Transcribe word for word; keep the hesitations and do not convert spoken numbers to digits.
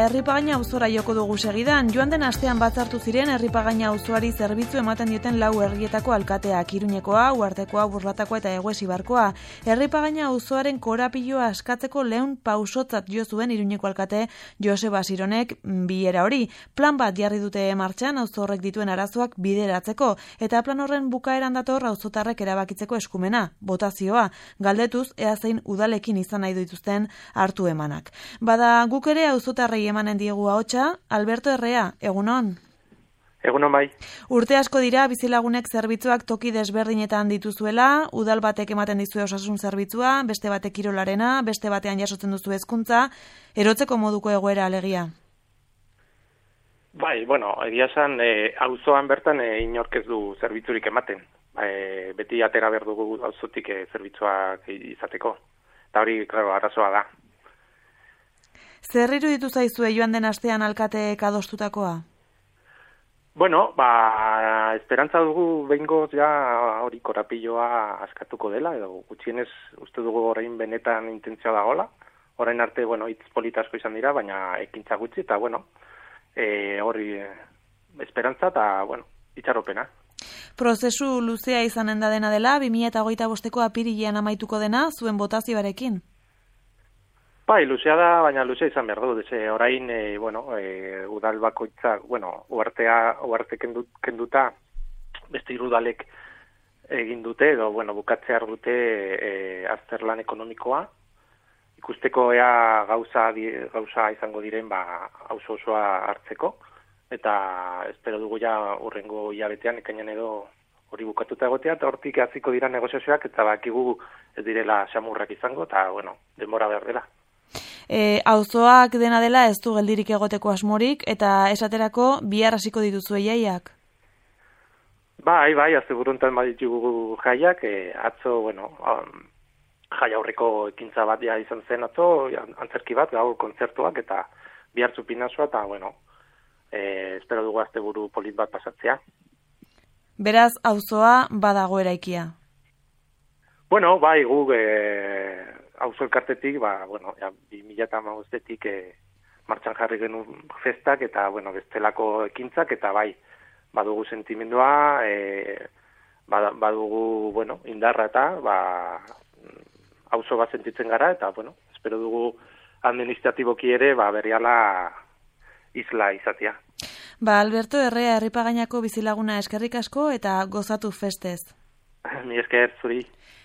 Erripagaina auzora joko dugu segidan. Joan den astean batzartu ziren Erripagaina auzoari zerbitzu ematen dioten lau herrietako alkateak, Iruñekoa, Uhartekoa, Burlatakoa eta Eguesibarkoa. Erripagaina auzoaren korapiloa askatzeko lehen pausotzat jo zuen Iruñeko alkate Joseba Sironek bilera hori. Plan bat jarri dute martxan auzo horrek dituen arazoak bideratzeko eta plan horren bukaeran dator auzotarrek erabakitzeko eskumena, botazioa, galdetuz ea zein udalekin izan nahi dituzten hartu emanak. Bada guk ere auzotarrei emanen diegu ahotsa. Alberto Errea, egunon. Egunon bai. Urte asko dira bizilagunek zerbitzuak toki desberdinetan dituzuela, udal batek ematen dizue osasun zerbitzua, beste batek kirolarena, beste batean jasotzen duzu hezkuntza, erotzeko moduko egoera alegia. Bai, bueno, egia esan, e, auzoan bertan e, inork ez du zerbitzurik ematen. E, beti atera behar dugu auzotik e, zerbitzuak izateko. Eta hori, klaro, arazoa da. Zer iruditu zaizue joan den astean alkateek adostutakoa? Bueno, ba, esperantza dugu behingoz ja hori korapiloa askatuko dela, edo gutxienez uste dugu orain benetan intentzioa dagoela. Orain arte, bueno, hitz polita asko izan dira, baina ekintza gutxi, eta bueno, e, hori e, esperantza eta, bueno, itxaropena. Prozesu luzea izanen da dena dela, bi mila hogeita bosteko apirilean amaituko dena, zuen botazioarekin? Bai, luzea da, baina luzea izan behar du. Dese, orain, e, bueno, e, udal bakoitzak, bueno, uartea, uarte kendut, kenduta, beste irudalek egin dute, edo, bueno, bukatzear dute e, azterlan ekonomikoa. Ikusteko ea gauza, gauza izango diren, ba, auzo osoa hartzeko. Eta espero dugu ja urrengo hilabetean, ekainan edo hori bukatuta egotea, eta hortik hasiko dira negoziazioak, eta bakigu ez direla xamurrak izango, eta, bueno, denbora behar dela. E, auzoak dena dela ez du geldirik egoteko asmorik, eta esaterako bihar hasiko dituzu jaiak? Bai, bai, azte buruntan baditugu jaiak, e, atzo, bueno, um, jai aurreko ekintza bat ja izan zen atzo, antzerki bat, gaur kontzertuak, eta bihar zupinazua, eta, bueno, e, espero dugu azte buru polit bat pasatzea. Beraz, auzoa badago eraikia? Bueno, bai, guk, e, auzo elkartetik, ba, bueno, ja, bi mila hamabostetik e, martxan jarri genuen festak, eta, bueno, bestelako ekintzak, eta bai, badugu sentimendua, e, badugu, bueno, indarra eta, ba, auzo bat sentitzen gara, eta, bueno, espero dugu administratiboki ere, ba, berriala isla izatea. Ba, Alberto Errea, Erripagainako bizilaguna eskerrik asko, eta gozatu festez. Mi esker zuri.